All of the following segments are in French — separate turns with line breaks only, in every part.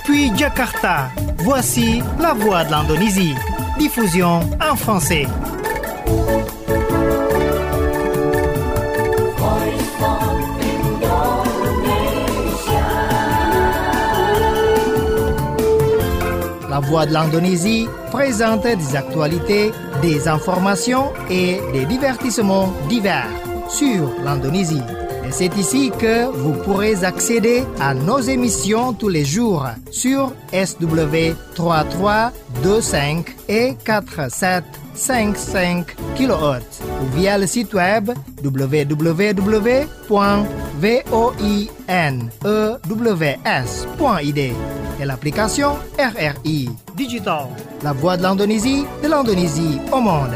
Depuis Jakarta, voici la voix de l'Indonésie. Diffusion en français. La voix de l'Indonésie présente des actualités, des informations et des divertissements divers sur l'Indonésie. Et c'est ici que vous pourrez accéder à nos émissions tous les jours sur SW 3325 et 4755 kHz ou via le site web www.voinews.id et l'application RRI Digital, la voix de l'Indonésie au monde.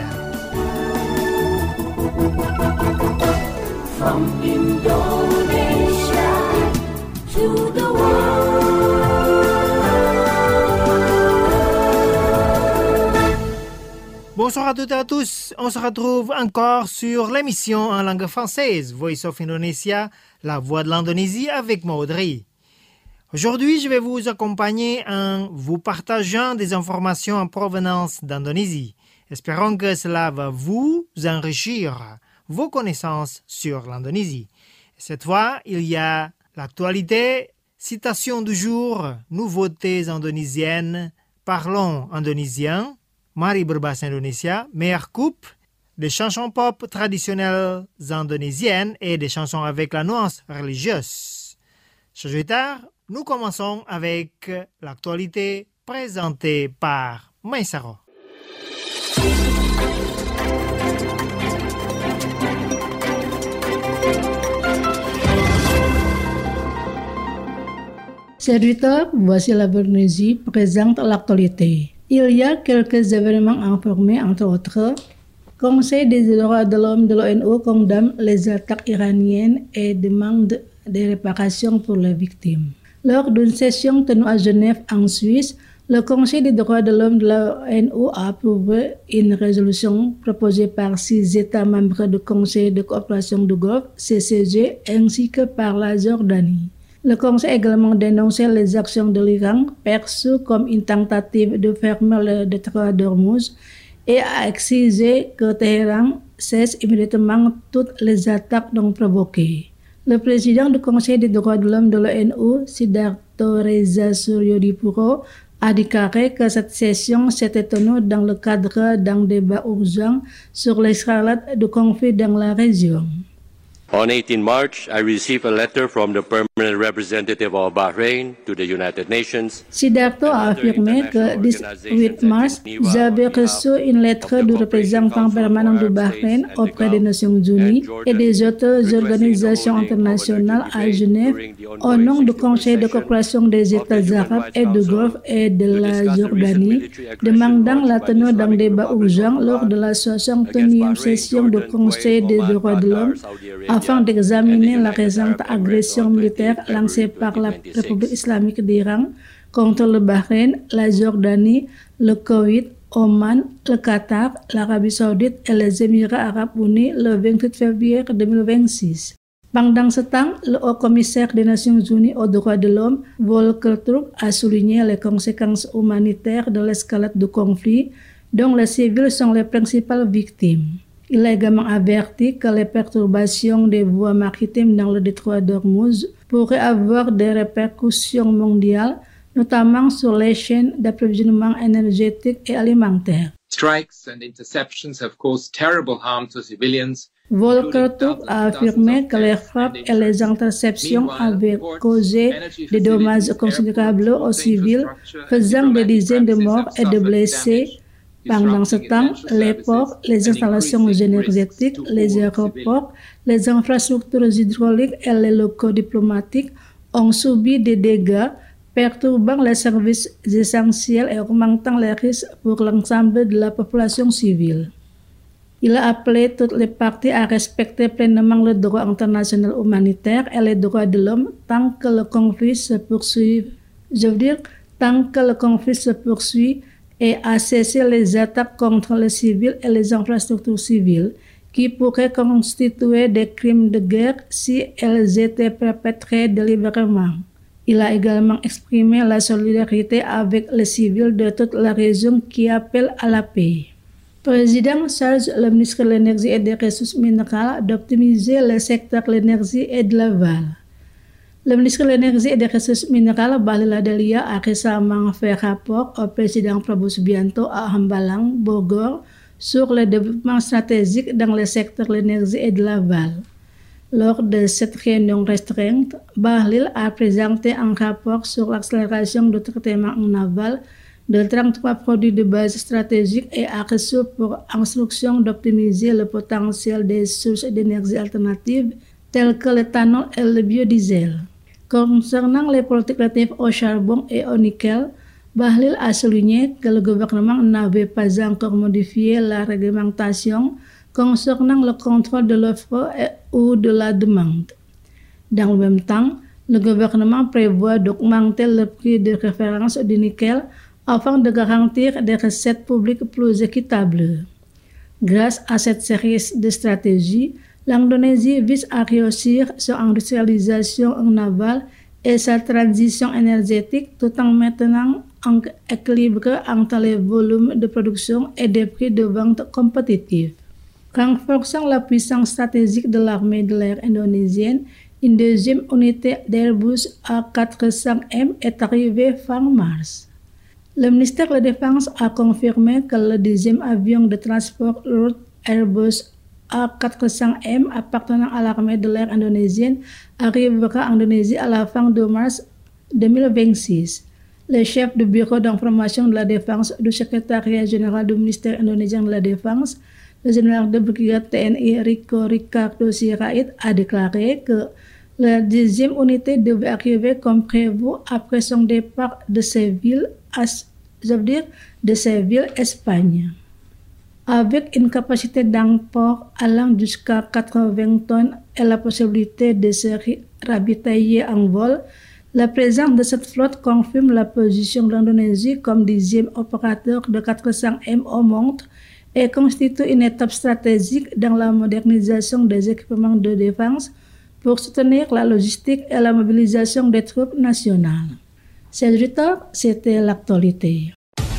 From Indonesia to the world.
Bonsoir à toutes et à tous. On se retrouve encore sur l'émission en langue française Voice of Indonesia, la voix de l'Indonésie avec moi Audrey. Aujourd'hui, je vais vous accompagner en vous partageant des informations en provenance d'Indonésie. Espérons que cela va vous enrichir vos connaissances sur l'Indonésie. Cette fois, il y a l'actualité, citation du jour, nouveautés indonésiennes, parlons indonésien, mari berbahasa Indonesia, meilleure coupe, des chansons pop traditionnelles indonésiennes et des chansons avec la nuance religieuse. Chers auditeurs, nous commençons avec l'actualité présentée par Maïsaro.
Chers auditeurs, voici la Indonésie présente l'actualité. Il y a quelques événements informés, entre autres. Conseil des droits de l'homme de l'ONU condamne les attaques iraniennes et demande des réparations pour les victimes. Lors d'une session tenue à Genève, en Suisse, le Conseil des droits de l'homme de l'ONU a approuvé une résolution proposée par 6 États membres du Conseil de coopération du Golfe, CCG, ainsi que par la Jordanie. Le Conseil a également dénoncé les actions de l'Iran, perçues comme une tentative de fermer le détroit d'Ormuz, et a exigé que Téhéran cesse immédiatement toutes les attaques non provoquées. Le président du Conseil des droits de l'homme de l'ONU, Sidarto Reza Suryodipuro, a déclaré que cette session s'était tenue dans le cadre d'un débat urgent sur l'escalade du conflit dans la région.
On 18 March, I received a letter from the permanent representative of Bahrain to the United Nations.
Sidarto a affirmé que 18 mars, j'avais reçu une lettre du représentant permanent du Bahreïn auprès des Nations Unies et des autres organisations internationales à Genève au nom du Conseil de coopération des États arabes et du Golfe et de la Jordanie, demandant la tenue d'un débat urgent lors de la 61e session du Conseil des droits de l'homme afin d'examiner la récente agression militaire lancée par la République islamique d'Iran contre le Bahreïn, la Jordanie, le Koweït, Oman, le Qatar, l'Arabie saoudite et les Émirats arabes unis le 28 février 2026. Pendant ce temps, le haut-commissaire des Nations unies aux droits de l'homme, Volker Turk, a souligné les conséquences humanitaires de l'escalade du conflit, dont les civils sont les principales victimes. Il a également averti que les perturbations des voies maritimes dans le détroit d'Ormuz pourraient avoir des répercussions mondiales, notamment sur les chaînes d'approvisionnement énergétique et alimentaire.
Strikes and interceptions have caused terrible harm to civilians.
Volker Turk a affirmé que les frappes et les interceptions avaient causé des dommages considérables aux civils, faisant des dizaines de morts et de blessés. Pendant ce temps, les ports, les installations énergétiques, les aéroports, les infrastructures hydrauliques et les locaux diplomatiques ont subi des dégâts, perturbant les services essentiels et augmentant les risques pour l'ensemble de la population civile. Il a appelé toutes les parties à respecter pleinement le droit international humanitaire et les droits de l'homme tant que le conflit se poursuit. Et à cesser les attaques contre les civils et les infrastructures civiles qui pourraient constituer des crimes de guerre si elles étaient perpétrées délibérément. Il a également exprimé la solidarité avec les civils de toute la région qui appellent à la paix. Le président charge le ministre de l'Énergie et des Ressources minérales d'optimiser le secteur de l'énergie et de l'aval. Le ministre de l'Énergie et des Ressources minérales, Bahlil Lahadalia, a récemment fait rapport au président Prabowo Subianto à Hambalang, Bogor, sur le développement stratégique dans le secteur de l'énergie et de l'aval. Lors de cette réunion restreinte, Bahlil a présenté un rapport sur l'accélération du traitement en aval de 33 produits de base stratégiques et a reçu pour instruction d'optimiser le potentiel des sources d'énergie alternatives telles que l'éthanol et le biodiesel. Concernant les politiques relatives au charbon et au nickel, Bahlil a souligné que le gouvernement n'avait pas encore modifié la réglementation concernant le contrôle de l'offre ou de la demande. Dans le même temps, le gouvernement prévoit d'augmenter le prix de référence du nickel afin de garantir des recettes publiques plus équitables. Grâce à cette série de stratégies, l'Indonésie vise à réussir son industrialisation en aval et sa transition énergétique tout en maintenant un équilibre entre les volumes de production et des prix de vente compétitifs. Renforçant la puissance stratégique de l'armée de l'air indonésienne, une deuxième unité d'Airbus A400M est arrivée fin mars. Le ministère de la Défense a confirmé que le deuxième avion de transport lourd Airbus A400M appartenant à l'armée de l'air indonésienne arrivera en Indonésie à la fin de mars 2026. Le chef du bureau d'information de la défense du secrétariat général du ministère indonésien de la Défense, le général de brigade TNI Ricardo Sirait, a déclaré que la deuxième unité devait arriver comme prévu après son départ de Séville, Espagne. Avec une capacité d'emport allant jusqu'à 80 tonnes et la possibilité de se ravitailler en vol, la présence de cette flotte confirme la position de l'Indonésie comme deuxième opérateur de 400M au monde et constitue une étape stratégique dans la modernisation des équipements de défense pour soutenir la logistique et la mobilisation des troupes nationales. C'était l'actualité.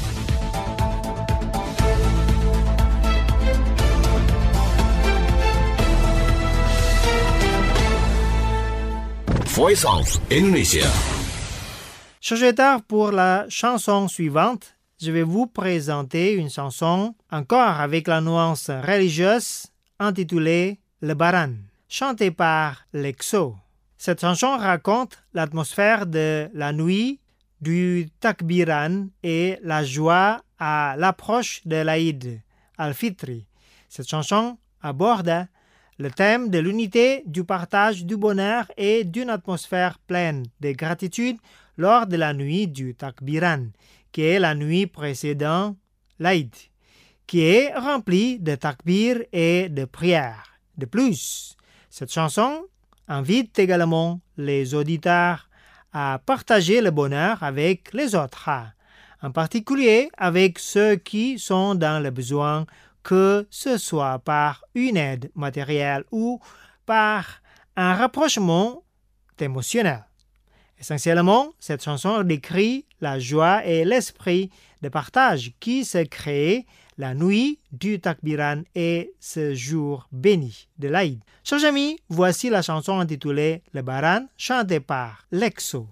Voice of Indonesia.
Changez tard pour la chanson suivante. Je vais vous présenter une chanson encore avec la nuance religieuse intitulée Lebaran, chantée par l'EXO. Cette chanson raconte l'atmosphère de la nuit, du takbiran et la joie à l'approche de l'Aïd al-Fitri. Cette chanson aborde le thème de l'unité, du partage du bonheur et d'une atmosphère pleine de gratitude lors de la nuit du takbiran, qui est la nuit précédant l'Aïd, qui est remplie de takbir et de prières. De plus, cette chanson invite également les auditeurs à partager le bonheur avec les autres, en particulier avec ceux qui sont dans le besoin, que ce soit par une aide matérielle ou par un rapprochement émotionnel. Essentiellement, cette chanson décrit la joie et l'esprit de partage qui se crée la nuit du takbiran et ce jour béni de l'Aïd. Chers amis, voici la chanson intitulée Lebaran, chantée par l'EXO.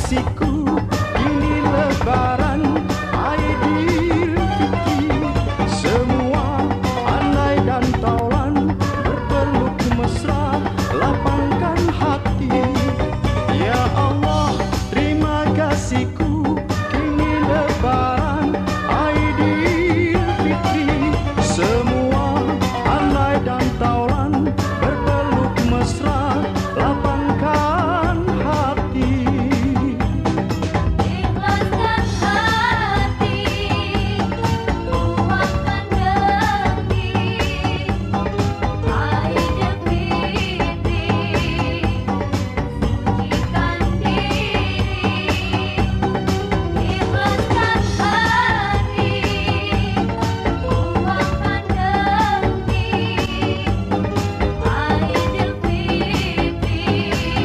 kasihku, ini lebaran Aidilfitri. Semua andai dan taulan berpeluk mesra, lapangkan hati. Ya Allah, terima kasihku, kini lebaran Aidilfitri. Semua andai dan taulan berpeluk mesra, lapangkan hati.
Ikhlaskan hati, luapkan demi Aidilfitri. Sucikan diri, ikhlaskan hati, luapkan demi Aidilfitri.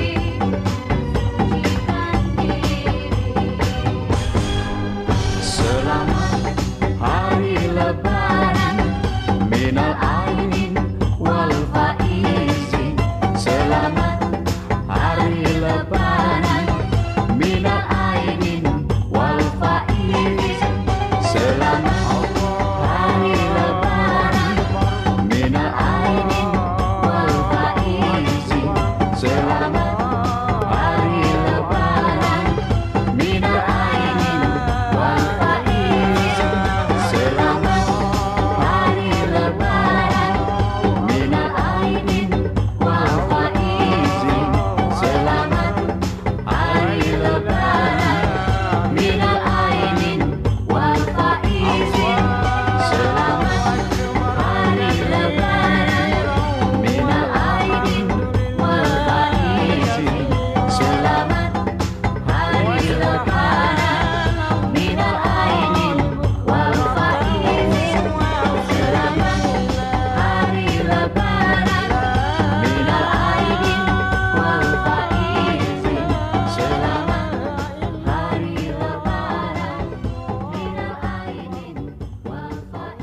Selamat hari lebaran minal aidin wal faizin. Selamat hari lebaran minal aidin wal faizin. Selamat hari lebaran minal aidin wal faizin. Selamat hari lebaran minal aidin wal faizin. Selamat hari lebaran minal aidin wal faizin. Selamat hari lebaran minal aidin wal faizin. Selamat hari lebaran minal aidin wal faizin. Selamat hari lebaran minal aidin wal faizin. Selamat hari lebaran minal aidin wal faizin. Selamat hari lebaran minal aidin wal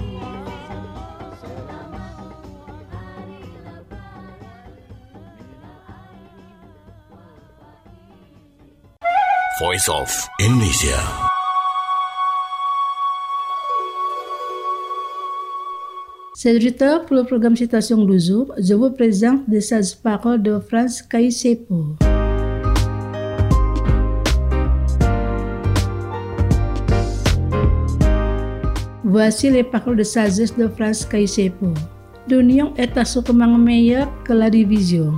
faizin.
Voice of Indonesia.
Chers auditeurs, pour le programme Citation du jour, je vous présente des sages paroles de Franz Caicepo. Voici les paroles de sagesse de Franz Caicepo. L'union est assurément meilleure que la division.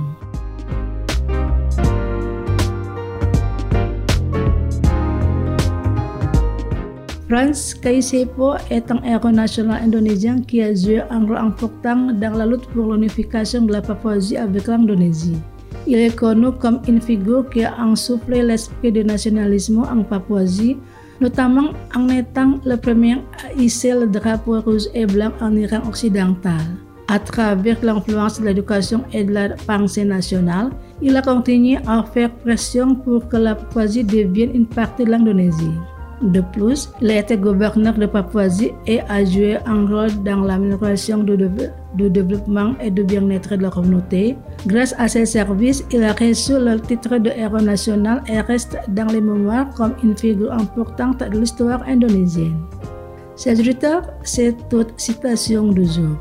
Franz Caicepo est un héros national indonésien qui a joué un rôle important dans la lutte pour l'unification de la Papouasie avec l'Indonésie. Il est connu comme une figure qui a insufflé l'esprit du nationalisme en Papouasie, notamment en étant le premier à hisser le drapeau rouge et blanc en Iran occidental. À travers l'influence de l'éducation et de la pensée nationale, il a continué à faire pression pour que la Papouasie devienne une partie de l'Indonésie. De plus, il a été gouverneur de Papouasie et a joué un rôle dans l'amélioration du développement et du bien-être de la communauté. Grâce à ses services, il a reçu le titre de héros national et reste dans les mémoires comme une figure importante de l'histoire indonésienne. Chers auditeurs, c'est toute citation du jour.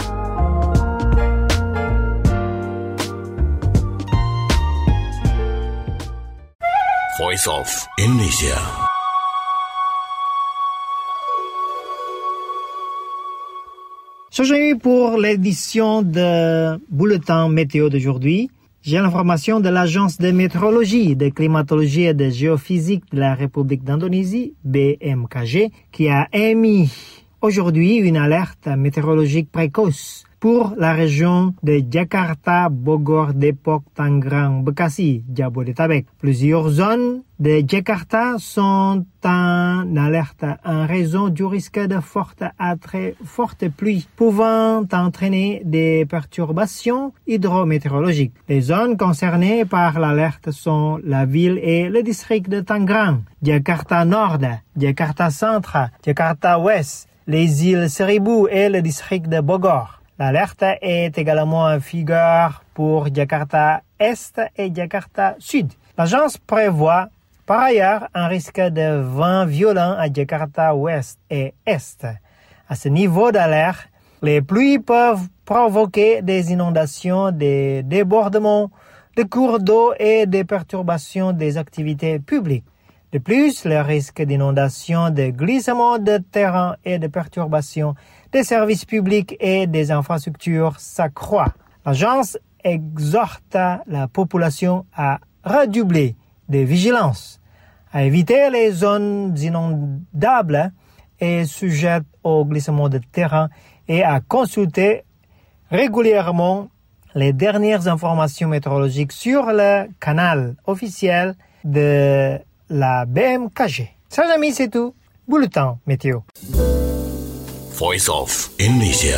Voice of Indonesia.
Aujourd'hui, pour l'édition de Bulletin Météo d'aujourd'hui, j'ai l'information de l'Agence de météorologie, de climatologie et de géophysique de la République d'Indonésie, BMKG, qui a émis aujourd'hui une alerte météorologique précoce pour la région de Jakarta, Bogor, Depok, Tangerang, Bekasi, Jabodetabek. Plusieurs zones de Jakarta sont en alerte en raison du risque de fortes à très fortes pluies pouvant entraîner des perturbations hydrométéorologiques. Les zones concernées par l'alerte sont la ville et le district de Tangerang, Jakarta Nord, Jakarta Centre, Jakarta Ouest, les îles Seribu et le district de Bogor. L'alerte est également en vigueur pour Jakarta Est et Jakarta Sud. L'agence prévoit Par ailleurs, un risque de vent violent à Jakarta ouest et est. À ce niveau d'alerte, les pluies peuvent provoquer des inondations, des débordements de cours d'eau et des perturbations des activités publiques. De plus, le risque d'inondation, de glissement de terrain et de perturbation des services publics et des infrastructures s'accroît. L'agence exhorte la population à redoubler de vigilance, à éviter les zones inondables et sujettes au glissement de terrain et à consulter régulièrement les dernières informations météorologiques sur le canal officiel de la BMKG. Chers amis, c'est tout. Bulletin météo.
Voice of Indonesia.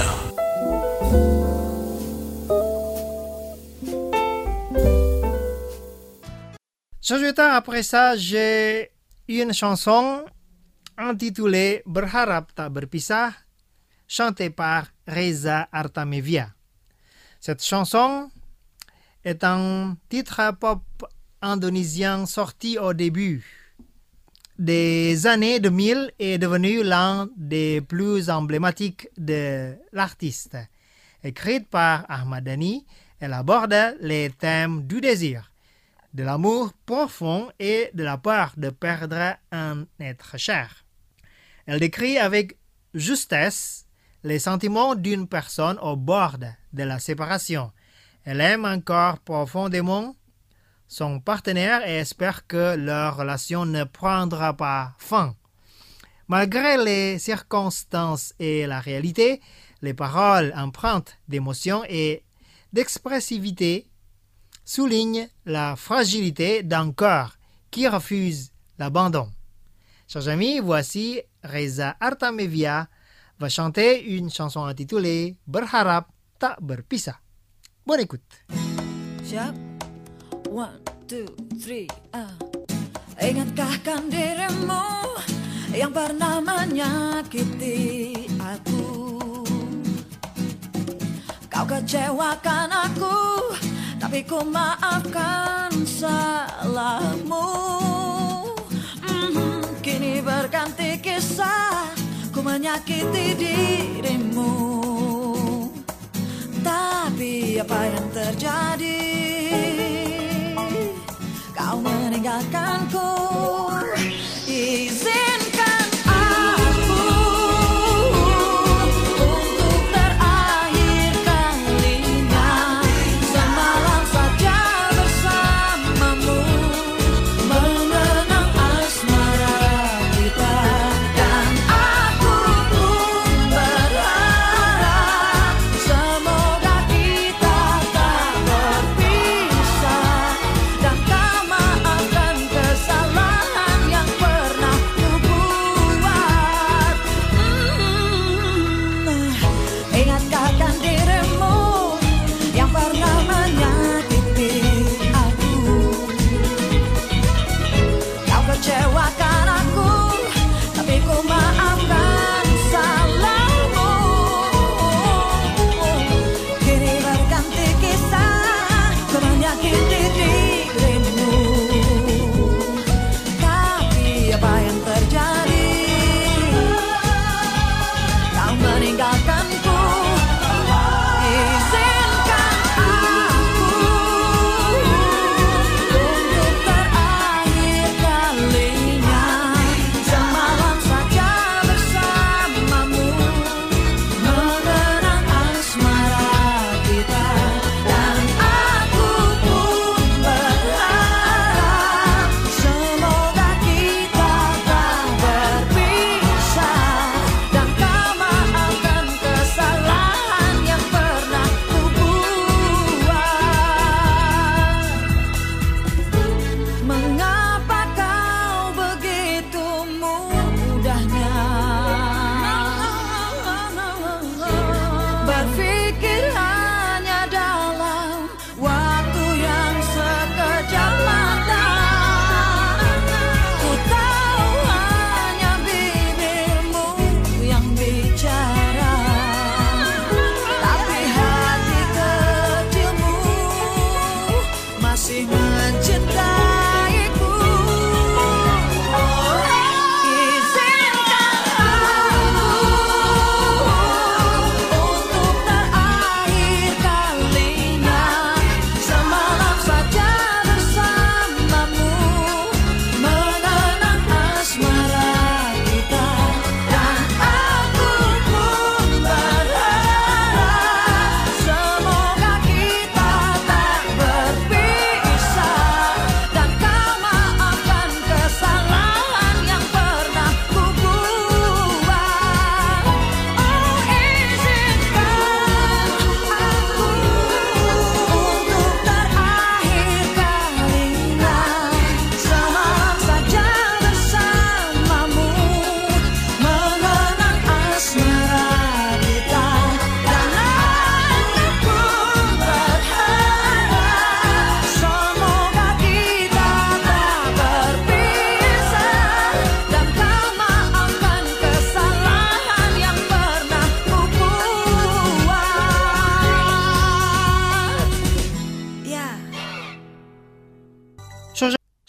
Chers auditeurs, après ça, j'ai une chanson intitulée Berharap Tak Berpisah, chantée par Reza Artamevia. Cette chanson est un titre pop indonésien sorti au début des années 2000 et devenu l'un des plus emblématiques de l'artiste. Écrite par Ahmad Dhani, elle aborde les thèmes du désir, de l'amour profond et de la peur de perdre un être cher. Elle décrit avec justesse les sentiments d'une personne au bord de la séparation. Elle aime encore profondément son partenaire et espère que leur relation ne prendra pas fin. Malgré les circonstances et la réalité, les paroles empreintes d'émotion et d'expressivité soulignent la fragilité d'un cœur qui refuse l'abandon. Chers amis, voici Reza Artamevia va chanter une chanson intitulée Berharap Tak Berpisah. Bonne écoute.
Siap, 1, 2, 3, Ingatkah kan dirimu yang pernah menyakiti aku? Kau kecewakan aku, tapi ku maafkan salahmu. Kini berganti kisah, ku menyakiti dirimu. Tapi apa yang terjadi? Kau meninggalkanku. Izinkan aku untuk terakhir kalinya semalam saja bersamamu, mengenang asmara kita. Dan aku pun berharap semoga kita tak berpisah, dan kau maafkan kesalahan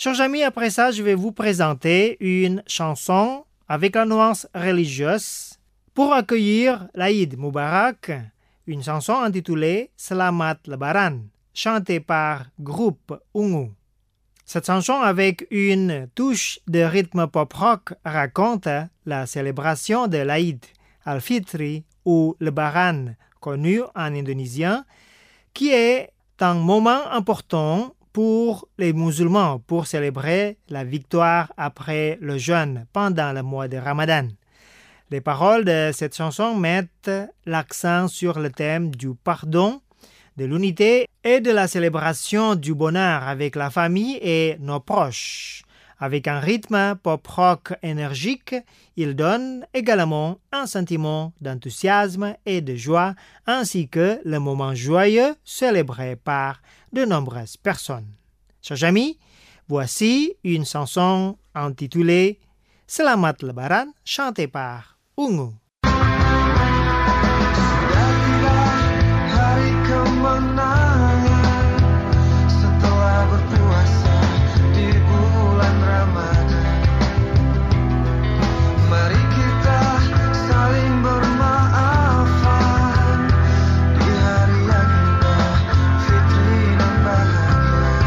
Chers amis, après ça, je vais vous présenter une chanson avec la nuance religieuse pour accueillir l'Aïd Moubarak, une chanson intitulée Selamat Lebaran, chantée par groupe Ungu. Cette chanson avec une touche de rythme pop-rock raconte la célébration de l'Aïd al-Fitri ou Lebaran, connu en indonésien, qui est un moment important pour les musulmans pour célébrer la victoire après le jeûne pendant le mois de Ramadan. Les paroles de cette chanson mettent l'accent sur le thème du pardon, de l'unité et de la célébration du bonheur avec la famille et nos proches. Avec un rythme pop-rock énergique, il donne également un sentiment d'enthousiasme et de joie, ainsi que le moment joyeux célébré par de nombreuses personnes. Chers amis, voici une chanson intitulée Selamat Lebaran, chantée par Ungu.
Hari kemenangan setelah berpuasa di bulan Ramadan. Mari kita saling bermaafan di hari yang indah, fitri dan bahagia.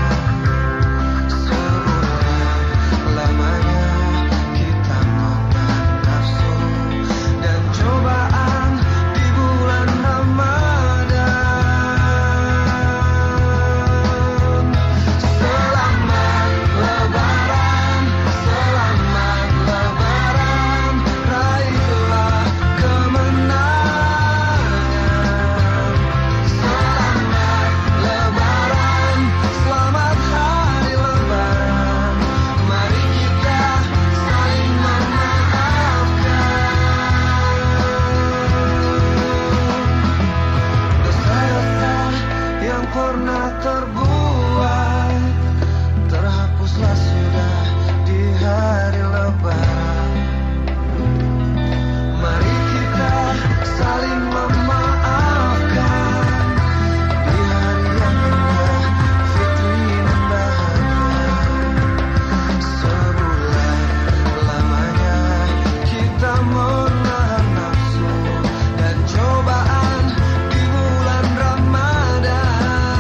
Sebulan lamanya kita menahan nafsu dan cobaan di bulan Ramadan. Pernah terbuat terhapuslah sudah di hari Lebaran. Mari kita saling memaafkan di hari yang indah, fitri dan bahagia. Sebulan lamanya kita menahan nafsu dan cobaan di bulan Ramadan.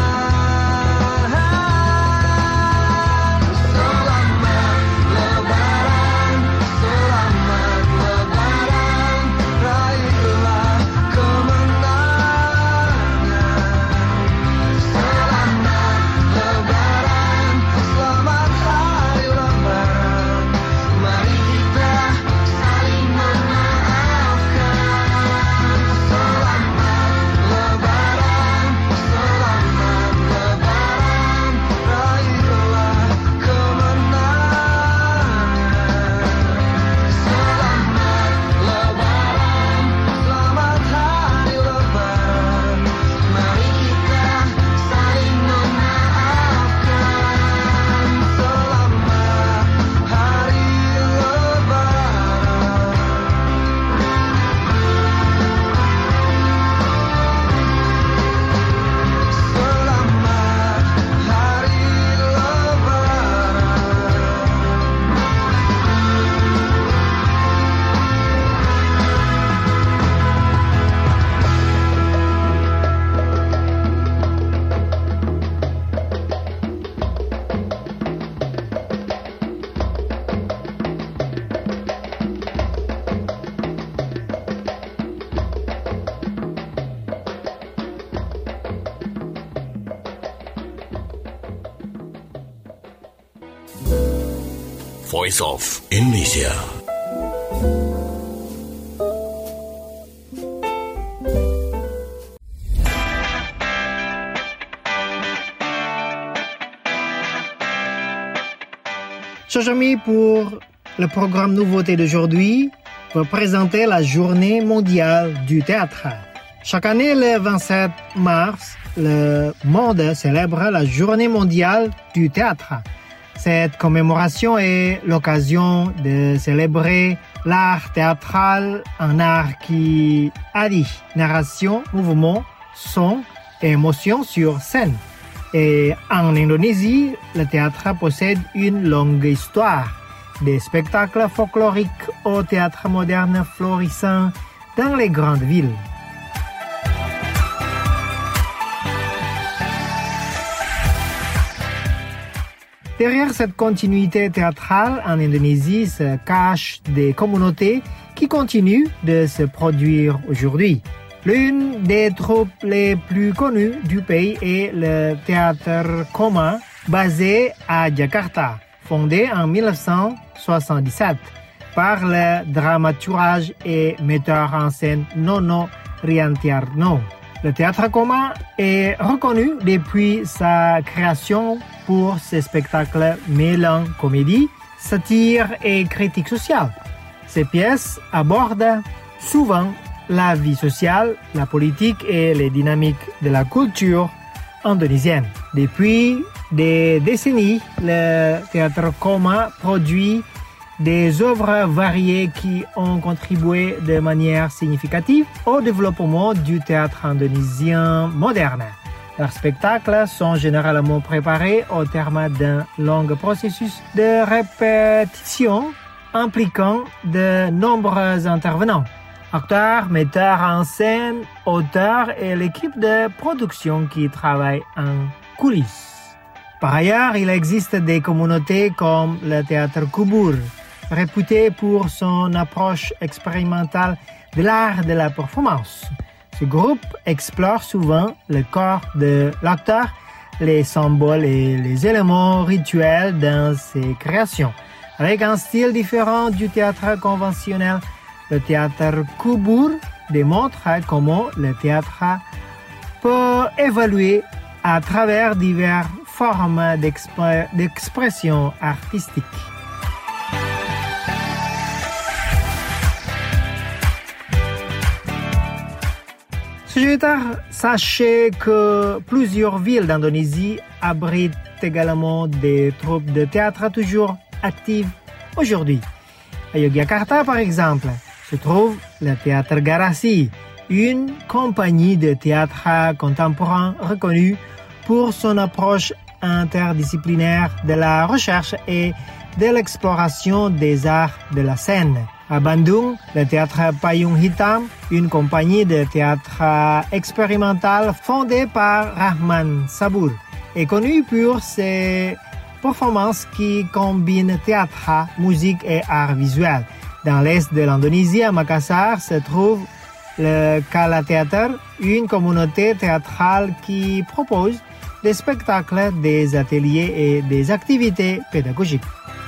Voice of Indonesia.
Chers amis, pour le programme Nouveauté d'aujourd'hui, vous présenter la Journée mondiale du théâtre. Chaque année, le 27 mars, le monde célèbre la Journée mondiale du théâtre. Cette commémoration est l'occasion de célébrer l'art théâtral, un art qui allie narration, mouvement, son et émotion sur scène. Et en Indonésie, le théâtre possède une longue histoire. Des spectacles folkloriques au théâtre moderne florissant dans les grandes villes. Derrière cette continuité théâtrale en Indonésie se cachent des communautés qui continuent de se produire aujourd'hui. L'une des troupes les plus connues du pays est le Théâtre Koma, basé à Jakarta, fondé en 1977 par le dramaturge et metteur en scène Nono Riantiarno. Le Théâtre Koma est reconnu depuis sa création pour ses spectacles mêlant comédie, satire et critique sociale. Ces pièces abordent souvent la vie sociale, la politique et les dynamiques de la culture indonésienne. Depuis des décennies, le Théâtre Koma produit des œuvres variées qui ont contribué de manière significative au développement du théâtre indonésien moderne. Leurs spectacles sont généralement préparés au terme d'un long processus de répétition impliquant de nombreux intervenants, acteurs, metteurs en scène, auteurs et l'équipe de production qui travaille en coulisses. Par ailleurs, il existe des communautés comme le Théâtre Kubur, réputé pour son approche expérimentale de l'art de la performance. Ce groupe explore souvent le corps de l'acteur, les symboles et les éléments rituels dans ses créations. Avec un style différent du théâtre conventionnel, le Théâtre Kubur démontre comment le théâtre peut évoluer à travers diverses formes d'expression artistique. Sachez que plusieurs villes d'Indonésie abritent également des troupes de théâtre toujours actives aujourd'hui. À Yogyakarta, par exemple, se trouve le Théâtre Garasi, une compagnie de théâtre contemporain reconnue pour son approche interdisciplinaire de la recherche et de l'exploration des arts de la scène. À Bandung, le Théâtre Payung Hitam, une compagnie de théâtre expérimental fondée par Rahman Sabur, est connue pour ses performances qui combinent théâtre, musique et art visuel. Dans l'est de l'Indonésie, à Makassar, se trouve le Kala Theater, une communauté théâtrale qui propose des spectacles, des ateliers et des activités pédagogiques.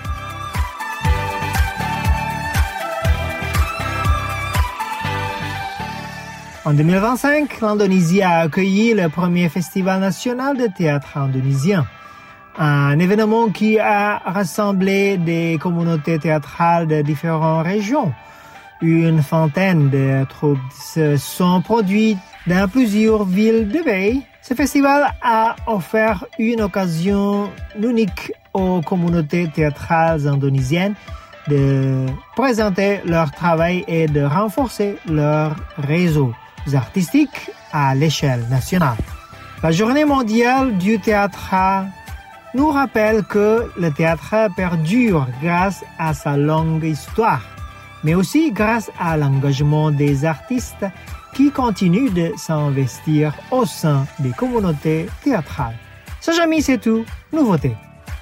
En 2025, l'Indonésie a accueilli le premier festival national de théâtre indonésien, un événement qui a rassemblé des communautés théâtrales de différentes régions. Une vingtaine de troupes se sont produites dans plusieurs villes du pays. Ce festival a offert une occasion unique aux communautés théâtrales indonésiennes de présenter leur travail et de renforcer leur réseau artistiques à l'échelle nationale. La Journée mondiale du théâtre nous rappelle que le théâtre perdure grâce à sa longue histoire, mais aussi grâce à l'engagement des artistes qui continuent de s'investir au sein des communautés théâtrales. Sajami, c'est tout, nouveauté.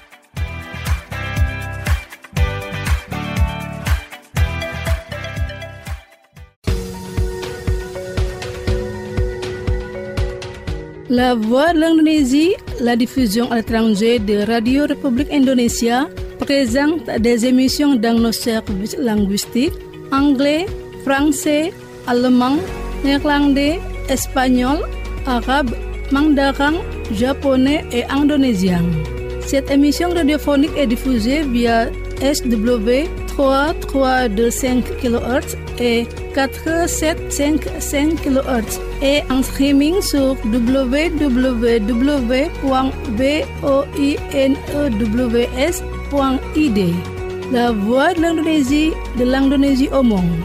La Voix de l'Indonésie, la diffusion à l'étranger de Radio République Indonésia, présente des émissions dans nos services linguistiques anglais, français, allemand, néerlandais, espagnol, arabe, mandarin, japonais et indonésien. Cette émission radiophonique est diffusée via SW 3325 kHz et 4755 kHz et en streaming sur www.voinews.id. La Voix de l'Indonésie au monde.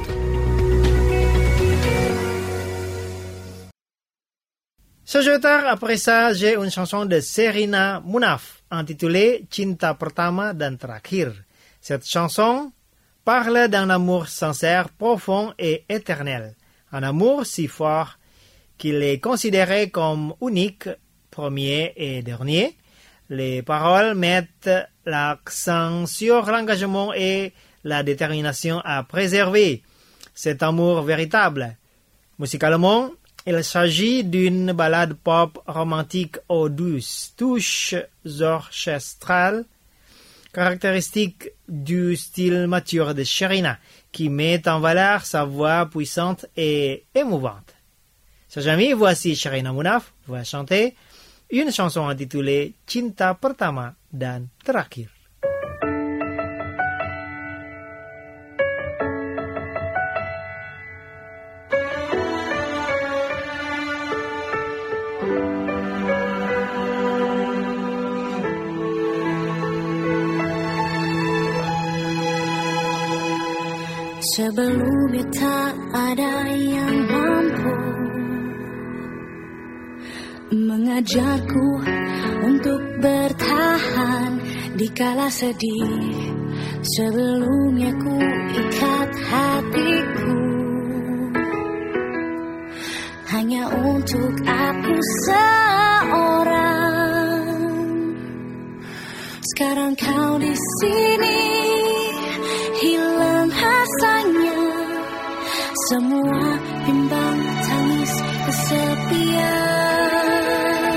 Sejetar après ça, j'ai une chanson de Sherina Munaf intitulée Cinta Pertama dan Terakhir. Cette chanson parle d'un amour sincère, profond et éternel. Un amour si fort qu'il est considéré comme unique, premier et dernier. Les paroles mettent l'accent sur l'engagement et la détermination à préserver cet amour véritable. Musicalement, il s'agit d'une ballade pop romantique aux douces touches orchestrales, caractéristique du style mature de Sherina, qui met en valeur sa voix puissante et émouvante. Chers amis, voici Sherina Munaf va chanter une chanson intitulée Cinta Pertama dan Terakhir.
Sebelumnya tak ada yang mampu mengajarku untuk bertahan di kala sedih. Sebelumnya ku ikat hatiku hanya untuk aku seorang. Sekarang kau di sini hilang rasanya, semua bimbang tangis kesepian.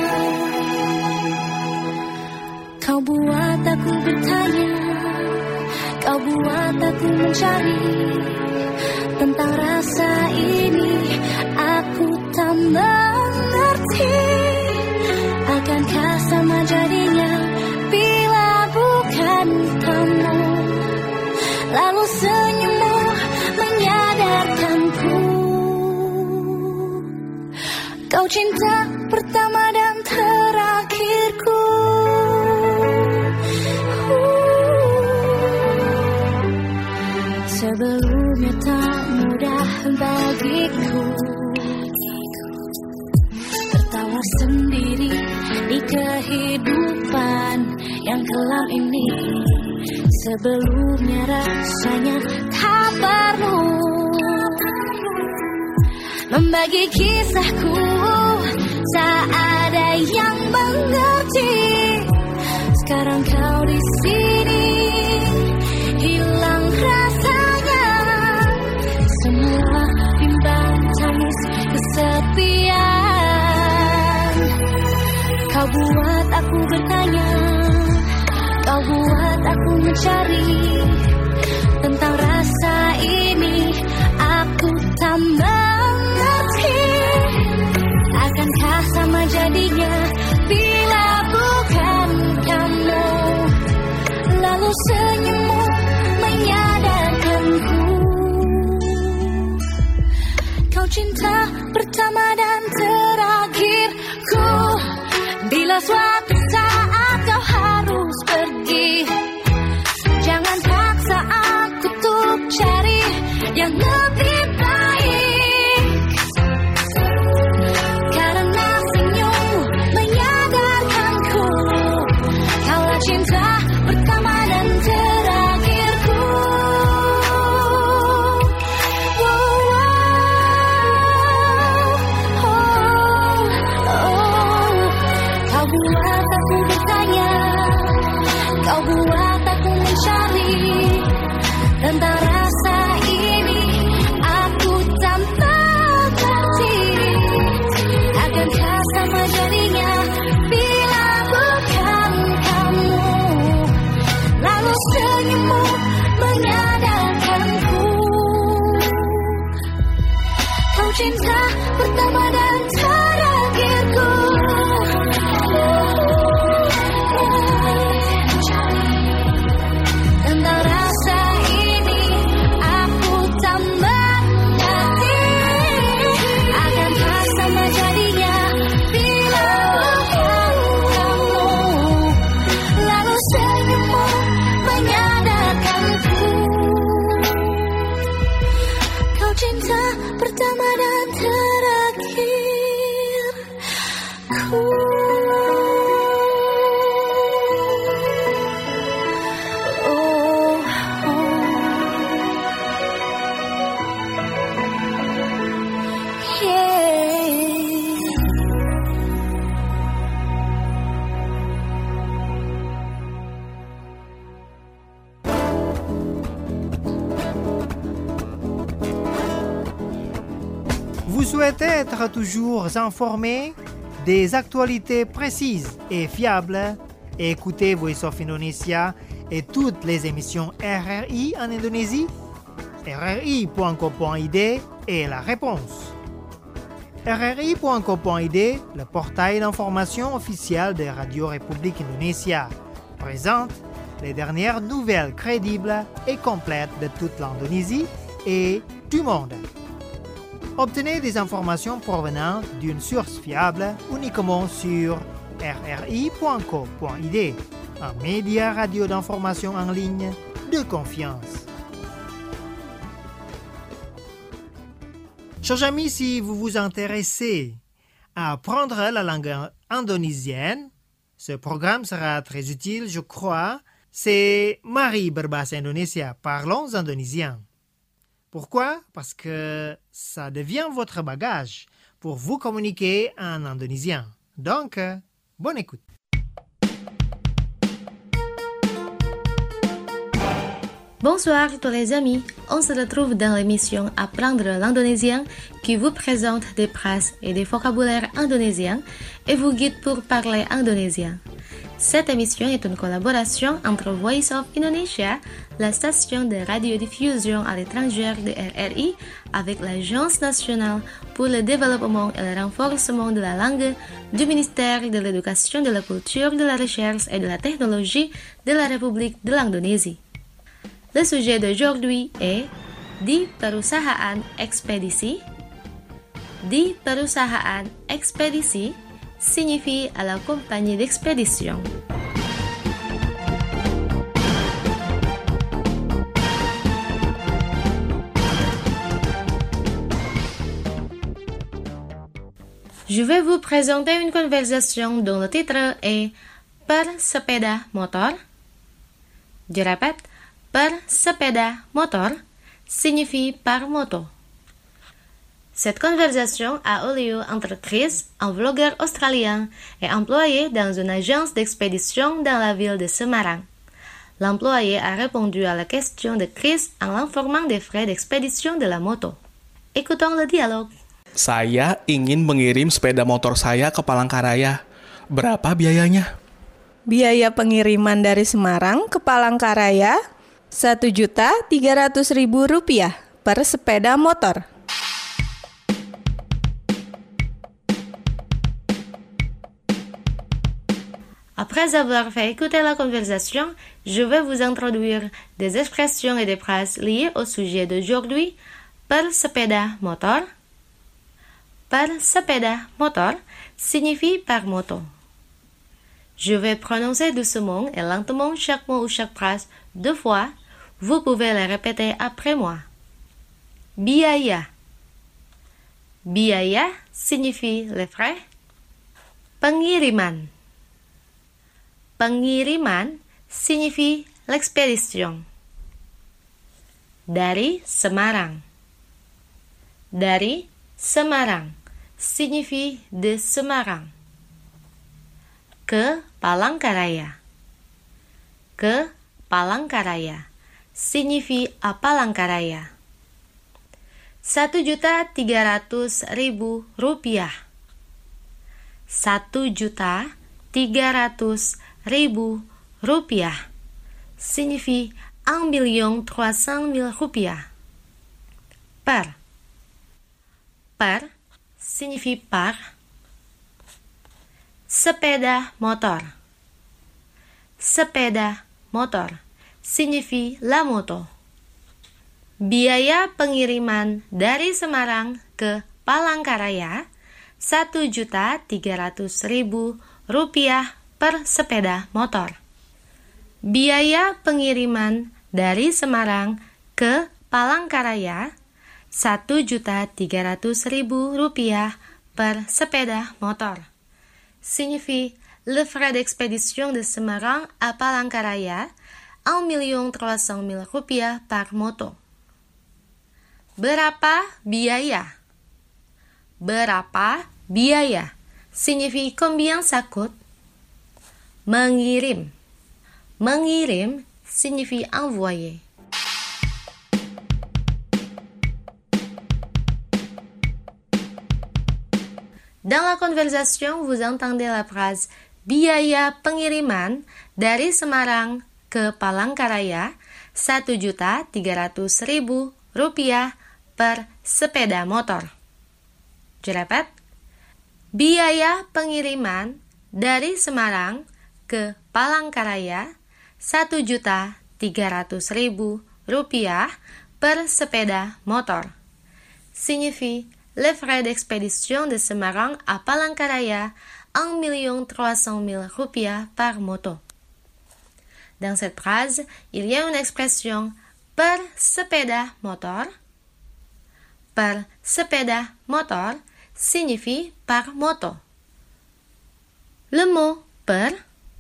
Kau buat aku bertanya, kau buat aku mencari tentang rasa ini. Aku tak mengerti, akankah sama jadinya bila bukan kamu. Lalu senyummu menyadarkanku, kau cinta pertama dan terakhirku. Sebelumnya tak mudah bagiku tertawa sendiri di kehidupan yang kelam ini. Sebelumnya rasanya tak perlu membagi kisahku, tak ada yang mengerti. Sekarang kau di sini hilang rasanya, semua bimbang tangis kesepian. Kau buat aku bertanya, kau buat aku mencari tentang rasa ini. Aku tak mengerti, akankah sama jadinya bila bukan kamu. Lalu senyummu menyadarkanku, kau cinta pertama dan terakhirku. Bila suatu saat kau harus pergi, jangan paksa aku untuk cari yang lebih baik. Karena senyummu menyadarkanku, kaulah cinta pertama dan terakhirku. Kau buat
Vous souhaitez être toujours informé des actualités précises et fiables? Écoutez Voice of Indonesia et toutes les émissions RRI en Indonésie? RRI.co.id est la réponse. RRI.co.id, le portail d'information officiel de Radio République Indonésia, présente les dernières nouvelles crédibles et complètes de toute l'Indonésie et du monde. Obtenez des informations provenant d'une source fiable uniquement sur rri.co.id, un média radio d'information en ligne de confiance. Chers amis, si vous vous intéressez à apprendre la langue indonésienne, ce programme sera très utile, je crois. C'est Mari Berbahasa Indonesia, parlons indonésien. Pourquoi? Parce que ça devient votre bagage pour vous communiquer en indonésien. Donc, bonne écoute.
Bonsoir tous les amis, on se retrouve dans l'émission Apprendre l'indonésien qui vous présente des phrases et des vocabulaires indonésiens et vous guide pour parler indonésien. Cette émission est une collaboration entre Voice of Indonesia, la station de radiodiffusion à l'étranger de RRI, avec l'Agence nationale pour le développement et le renforcement de la langue du ministère de l'Éducation, de la Culture, de la Recherche et de la Technologie de la République de l'Indonésie. Le sujet d'aujourd'hui est di perusahaan ekspedisi. Di perusahaan ekspedisi signifie à la compagnie d'expédition. Je vais vous présenter une conversation dont le titre est Per sepeda motor. Je répète, per sepeda motor signifie par moto. Cette conversation a eu lieu entre Chris, un vlogueur australien, et employé dans une agence d'expédition dans la ville de Semarang. L'employé a répondu à la question de Chris en l'informant des frais d'expédition de la moto. Écoutons le dialogue.
Saya ingin mengirim sepeda motor saya ke Palangkaraya. Berapa biayanya?
Biaya pengiriman dari Semarang ke Palangkaraya Rp1.300.000 per sepeda motor.
Après avoir fait écouter la conversation, je vais vous introduire des expressions et des phrases liées au sujet d'aujourd'hui. Per sepeda motor. Per sepeda motor signifie par moto. Je vais prononcer doucement et lentement chaque mot ou chaque phrase 2 fois. Vous pouvez le répéter après moi. Biaya. Biaya signifie les frais. Pengiriman. Pengiriman signifie l'expédition. Dari Semarang. Dari Semarang signifie de Semarang. Ke Palangkaraya. Ke Palangkaraya signifie à Palangkaraya. Rp1.300.000. Rp1.300.000 signifie Rp1.300.000. Per. Per signifie par. Sepeda motor. Sepeda motor signifie la moto. Biaya pengiriman dari Semarang ke Palangkaraya Rp1.300.000 per sepeda motor. Biaya pengiriman dari Semarang ke Palangkaraya Rp1.300.000 per sepeda motor. Signifie le frais d'expédition de Semarang à Palangkaraya Rp1.300.000 par moto. Berapa biaya? Berapa biaya signifie combien ça coûte. Mengirim. Mengirim signifie envoyer. Dans la conversation, vous entendez la phrase biaya pengiriman dari Semarang ke Palangkaraya Rp1.300.000 per sepeda motor. Je répète, biaya pengiriman dari Semarang ke Palangkaraya Rp1.300.000 per sepeda motor. Signifie les frais d'expédition de Semarang à Palangkaraya Rp1.300.000 par moto. Dans cette phrase, il y a une expression per sepeda motor. Per sepeda motor signifie par moto. Le mot per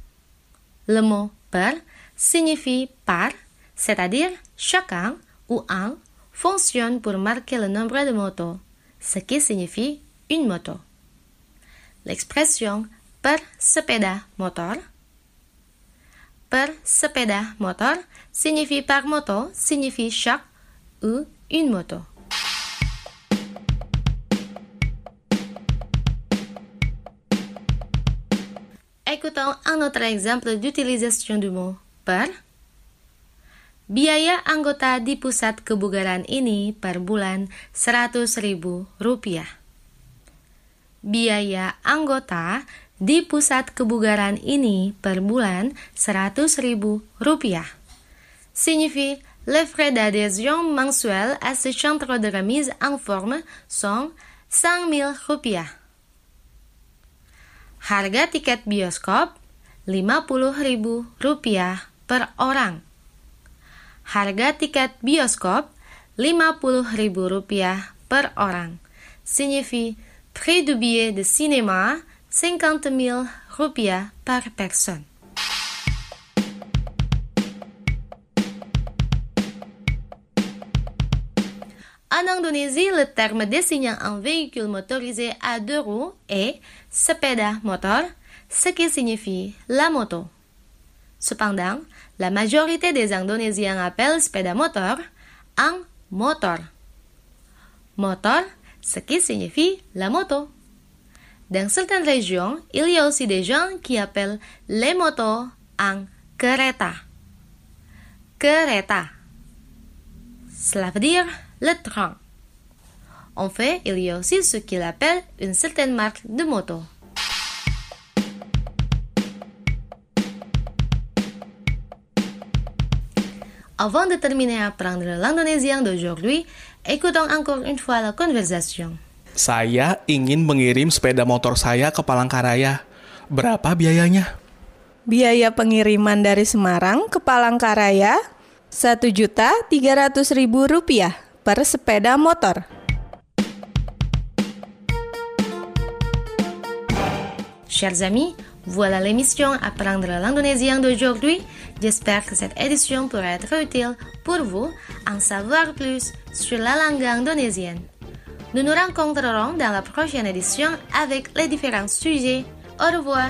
signifie par, c'est-à-dire chacun ou un, fonctionne pour marquer le nombre de motos, ce qui signifie une moto. L'expression per sepeda motor signifie par moto, signifie chaque ou une moto. Écoutons un autre exemple d'utilisation du mot per. Biaya anggota di pusat kebugaran ini per bulan Rp100.000. Biaya anggota di pusat kebugaran ini per bulan Rp100.000. Signifie les frais d'adhésion mensuels à ce centre de remise en forme sont Rp5.000. Harga tiket bioskop Rp50.000 per orang. Harga tiket bioskop Rp50.000 per orang. Signifie prix du billet de cinéma Rp50.000 par personne. En Indonésie, le terme désignant un véhicule motorisé à 2 roues est sepeda motor, ce qui signifie la moto. Cependant, la majorité des Indonésiens appellent sepeda motor un motor. Motor, ce qui signifie la moto. Dans certaines régions, il y a aussi des gens qui appellent les motos un kereta. Kereta. Cela veut dire le train. En fait, il y a aussi ce qu'il appelle une certaine marque de moto. Avant de terminer à apprendre l'indonésien d'aujourd'hui, écoutons encore une fois la conversation.
Saya ingin mengirim sepeda motor saya ke Palangkaraya. Berapa biayanya?
Biaya pengiriman dari Semarang ke Palangkaraya Rp1.300.000 per sepeda motor.
Chers amis, voilà l'émission Apprendre l'indonésien d'aujourd'hui. J'espère que cette édition pourra être utile pour vous en savoir plus sur la langue indonésienne. Nous nous rencontrerons dans la prochaine édition avec les différents sujets. Au revoir.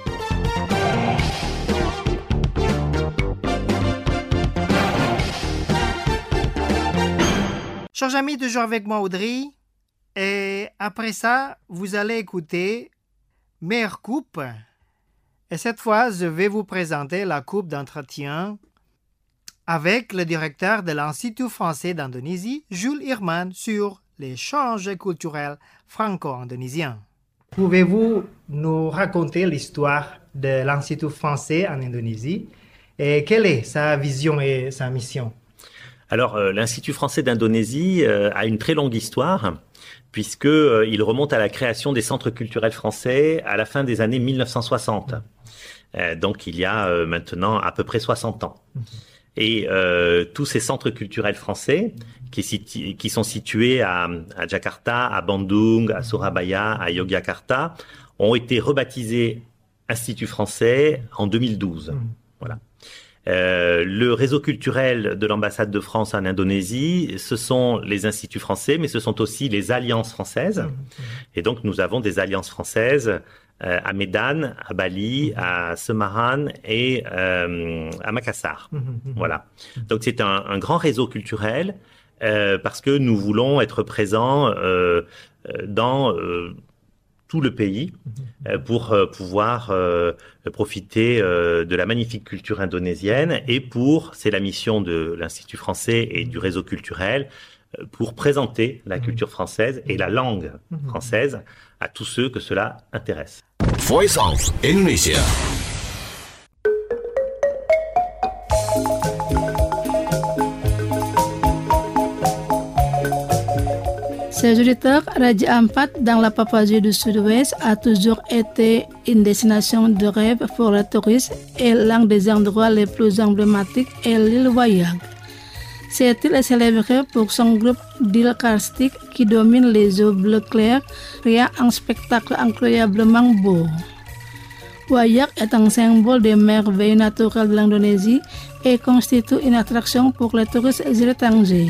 Chers amis, toujours avec moi Audrey. Et après ça, vous allez écouter Meilleure coupe. Et cette fois, je vais vous présenter la coupe d'entretien avec le directeur de l'Institut français d'Indonésie, Jules Irman, sur l'échange culturel franco-indonésien. Pouvez-vous nous raconter l'histoire de l'Institut français en Indonésie et quelle est sa vision et sa mission?
Alors, l'Institut français d'Indonésie a une très longue histoire, puisqu'il remonte à la création des centres culturels français à la fin des années 1960. Donc, il y a maintenant à peu près 60 ans. Et tous ces centres culturels français, qui sont situés à Jakarta, à Bandung, à Surabaya, à Yogyakarta, ont été rebaptisés Institut français en 2012. Voilà. Le réseau culturel de l'ambassade de France en Indonésie, ce sont les instituts français, mais ce sont aussi les alliances françaises. Et donc, nous avons des alliances françaises à Medan, à Bali, à Semarang et à Makassar. Voilà. Donc, c'est un grand réseau culturel parce que nous voulons être présents dans tout le pays pour pouvoir profiter de la magnifique culture indonésienne et c'est la mission de l'Institut français et du réseau culturel, pour présenter la culture française et la langue française à tous ceux que cela intéresse.
Voice of Indonesia.
Chers auditeurs, Raja Ampat dans la Papouasie du Sud-Ouest a toujours été une destination de rêve pour les touristes et l'un des endroits les plus emblématiques est l'île Wayag. Cette île est célébrée pour son groupe d'îles karstiques qui domine les eaux bleu clair, créant un spectacle incroyablement beau. Wayag est un symbole des merveilles naturelles de l'Indonésie et constitue une attraction pour les touristes étrangers.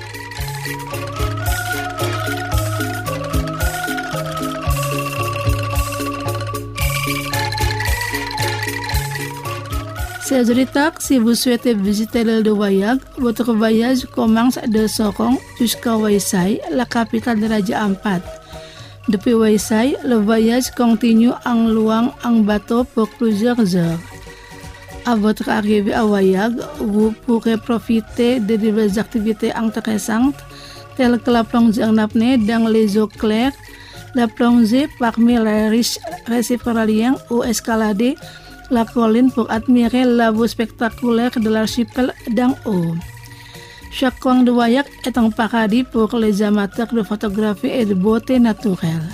Chers auditeurs, si vous souhaitez visiter l'île de Wayag, votre voyage commence de Sorong jusqu'à Waisai, la capitale de Raja Ampat. Depuis Waisai, le voyage continue en louant un bateau pour plusieurs heures. À votre arrivée à Wayag, vous pourrez profiter de diverses activités intéressantes, telles que la plongée en apnée dans les eaux claires, la plongée parmi les riches récifs coralliens ou escalader la colline pour admirer la vue spectaculaire de l'archipel d'en haut. Chaque coin de Wayag est un paradis pour les amateurs de photographie et de beauté naturelle.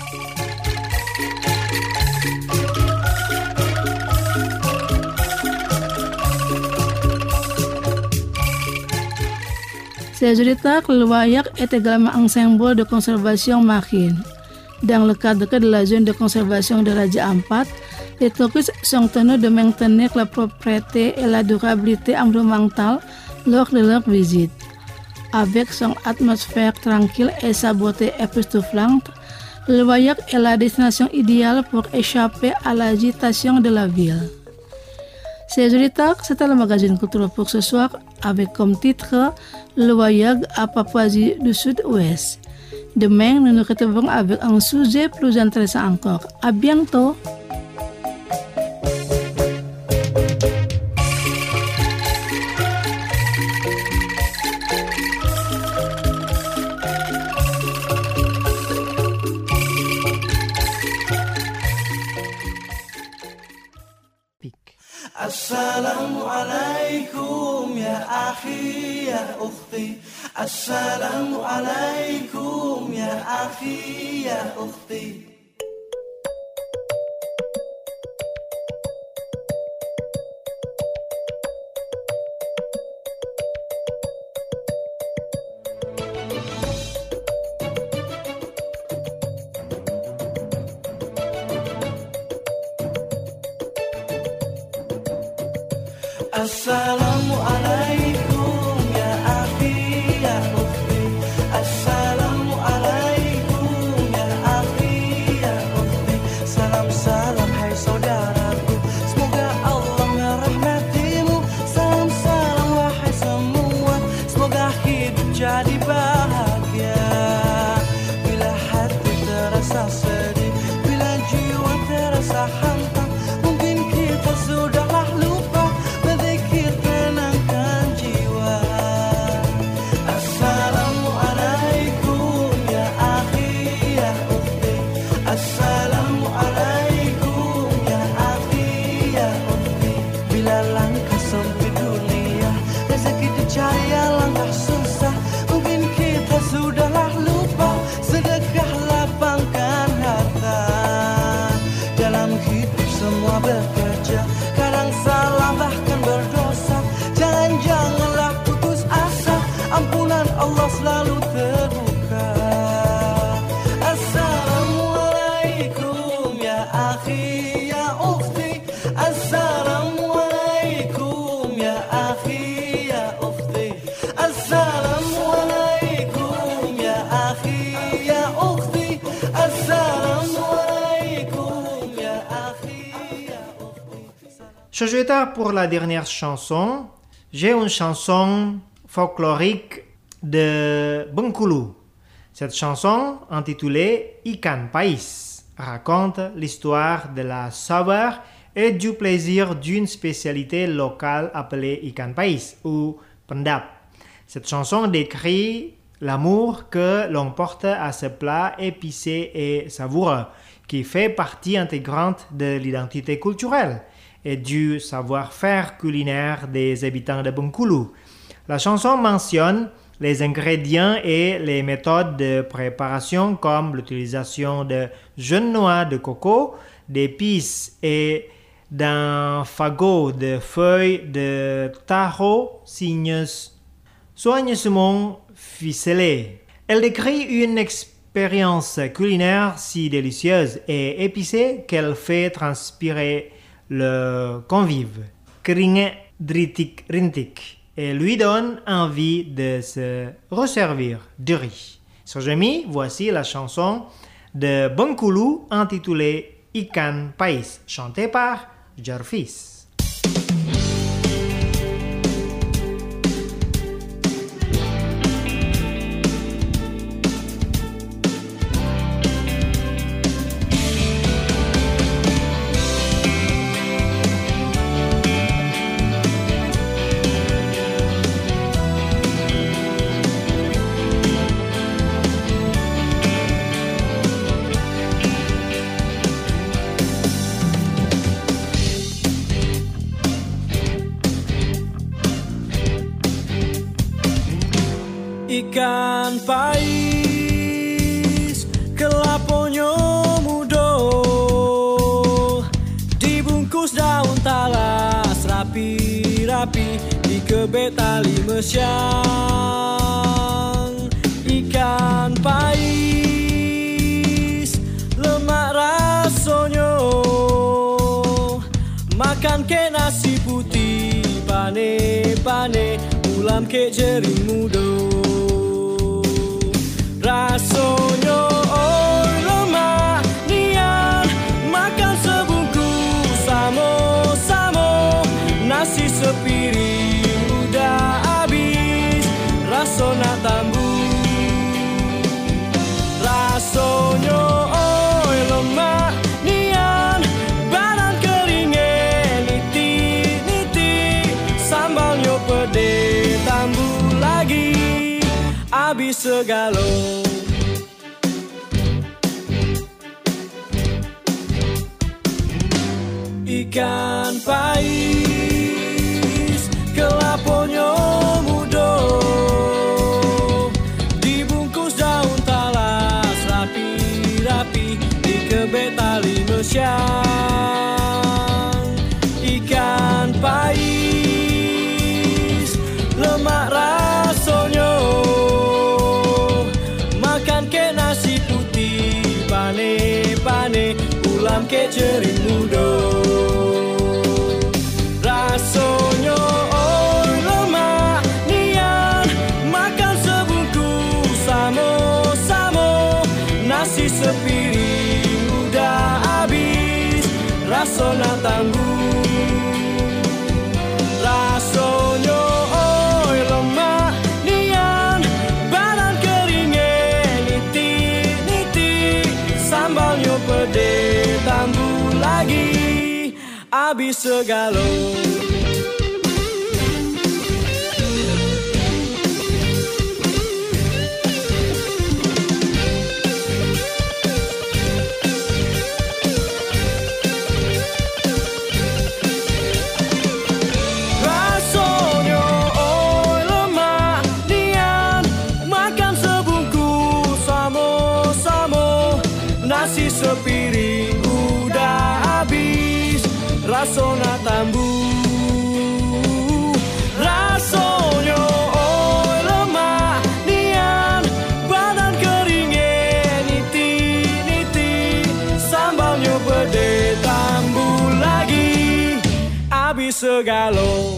Chers auditeurs, le Wayag est également un symbole de conservation marine. Dans le cadre de la zone de conservation de Raja Ampat, les touristes sont tenus de maintenir la propreté et la durabilité environnementale lors de leur visite. Avec son atmosphère tranquille et sa beauté époustouflante, le Wayag est la destination idéale pour échapper à l'agitation de la ville. Chers auditeurs, c'était le magazine culturel pour ce soir avec comme titre Le Wayag à Papouasie du Sud-Ouest. Demain, nous nous retrouvons avec un sujet plus intéressant encore. À bientôt!
Assalamualaikum ya akhi ya ukhti. Assalamualaikum ya akhi ya ukhti. Assalamualaikum ya akhi ya ukhti. Assalamualaikum ya akhi ya ukhti. Salam salam hai saudaraku, semoga Allah merahmatimu. Salam salam wahai semua, semoga hidup jadi bahagia. Bila hati terasa sedih, bila jiwa terasa hantam, mungkin kita sudahlah lupa tenangkan jiwa. Assalamualaikum ya akhi ya ukhti. Assalamualaikum ya akhi ya ukhti. Bila langkah sempit dunia, rezeki dicari langkah susah, mungkin kita sudahlah lupa. Sedekah lapangkan harta. Dalam hidup semua bekerja, kadang salah bahkan berdosa. Janganlah putus asa, ampunan Allah selalu terbuka. Assalamualaikum ya akhi ya ukhti. Assalamualaikum ya akhi ya ukhti. Assalamualaikum ya akhi ya ukhti. Assalamualaikum ya akhi ya ukhti.
Chers auditeurs, pour la dernière chanson, j'ai une chanson folklorique de Bengkulu. Cette chanson intitulée Ikan Pais raconte l'histoire de la saveur et du plaisir d'une spécialité locale appelée ikan pais ou pendap. Cette chanson décrit l'amour que l'on porte à ce plat épicé et savoureux, qui fait partie intégrante de l'identité culturelle et du savoir-faire culinaire des habitants de Bengkulu. La chanson mentionne les ingrédients et les méthodes de préparation comme l'utilisation de jeunes noix de coco, d'épices et d'un fagot de feuilles de taro soigneusement ficelées. Elle décrit une expérience culinaire si délicieuse et épicée qu'elle fait transpirer le convive, keringet dritik rintik, et lui donne envie de se resservir de riz. Chers amis, voici la chanson de Bengkulu intitulée Ikan Pais, chantée par Jarvis.
Ikan pais, kelaponyo mudo, dibungkus daun talas rapi-rapi, dikebet tali mesyang. Ikan pais, lemak rasonyo, makan ke nasi putih, pane-pane, ulam ke jering mudo. Rasonyo oi lemak nian, makan sebungkus samo-samo, nasi sepiring udah habis, raso nak tambah. Rasonyo oi lemak nian, badan keringin niti-niti, sambalnya pede tambah lagi, habis segalo. Ikan pais, kelaponyo mudo, dibungkus daun talas rapi-rapi, dikebet tali mesyang. Ikan pais, lemak rasonyo, makan ke nasi putih, pane-pane, ulam ke jering mudo. Rasonyo oi lemak nian, makan sebungkus samo-samo, nasi sepiring udah habis, raso nak tambah. Rasonyo oi lemak nian, badan keringin niti-niti, sambalnya pede tambah lagi, habis segalo. Rasonyo oi lemak nian, makan sebungkus samo-samo, nasi sepiring udah habis, raso nak tambah. Rasonyo oi lemak nian, badan keringin niti-niti, sambalnya pede tambah lagi, habis segalo.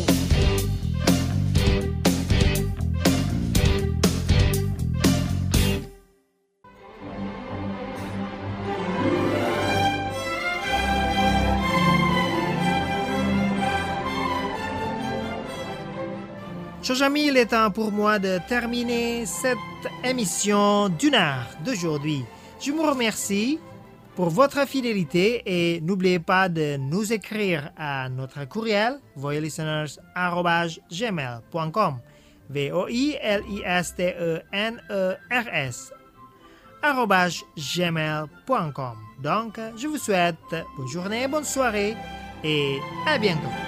Chers amis, il est temps pour moi de terminer cette émission d'une heure d'aujourd'hui. Je vous remercie pour votre fidélité et n'oubliez pas de nous écrire à notre courriel voilisteners@gmail.com voilisteners@gmail.com. Donc, je vous souhaite bonne journée, bonne soirée et à bientôt.